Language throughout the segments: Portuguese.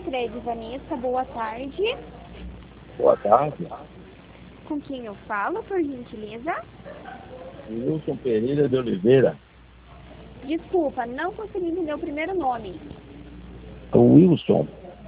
Cred, Vanessa, boa tarde. Boa tarde. Com quem eu falo, por gentileza? Wilson Pereira de Oliveira. Desculpa, não consegui entender o primeiro nome. O Wilson.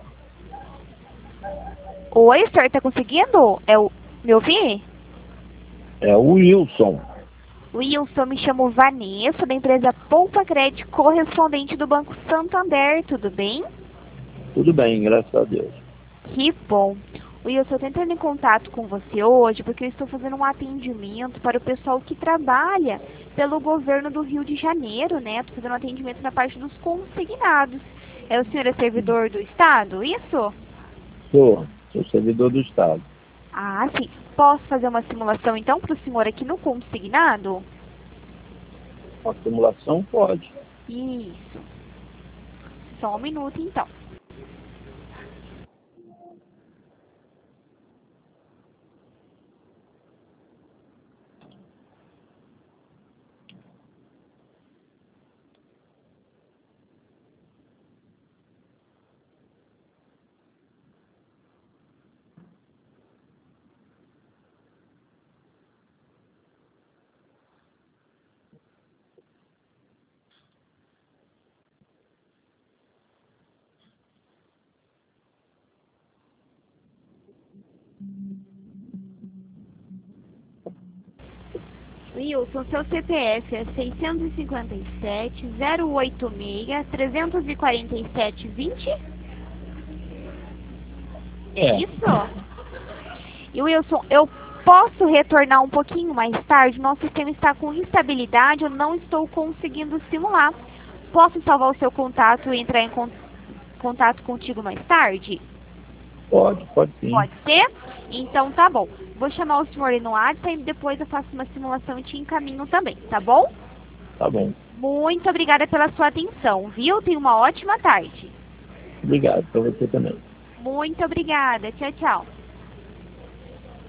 Oi, senhor, tá conseguindo? Me ouvir? É o Wilson. Wilson, me chamo Vanessa, da empresa Poupa Cred, correspondente do Banco Santander, tudo bem? Tudo bem, graças a Deus. Que bom. Wilson, eu tô entrando em contato com você hoje porque eu estou fazendo um atendimento para o pessoal que trabalha pelo governo do Rio de Janeiro, né? Tô fazendo um atendimento na parte dos consignados. O senhor é servidor do Estado, isso? Sou servidor do Estado. Ah, sim. Posso fazer uma simulação, então, para o senhor aqui no consignado? Uma simulação pode. Isso. Só um minuto, então. Wilson, seu CPF é 657-086-347-20? É. Isso? E Wilson, eu posso retornar um pouquinho mais tarde? Nosso sistema está com instabilidade, eu não estou conseguindo simular. Posso salvar o seu contato e entrar em contato contigo mais tarde? Pode sim. Pode ser? Então tá bom. Vou chamar o senhor aí no WhatsApp e depois eu faço uma simulação e te encaminho também, tá bom? Tá bom. Muito obrigada pela sua atenção, viu? Tenha uma ótima tarde. Obrigado, para você também. Muito obrigada. Tchau, tchau.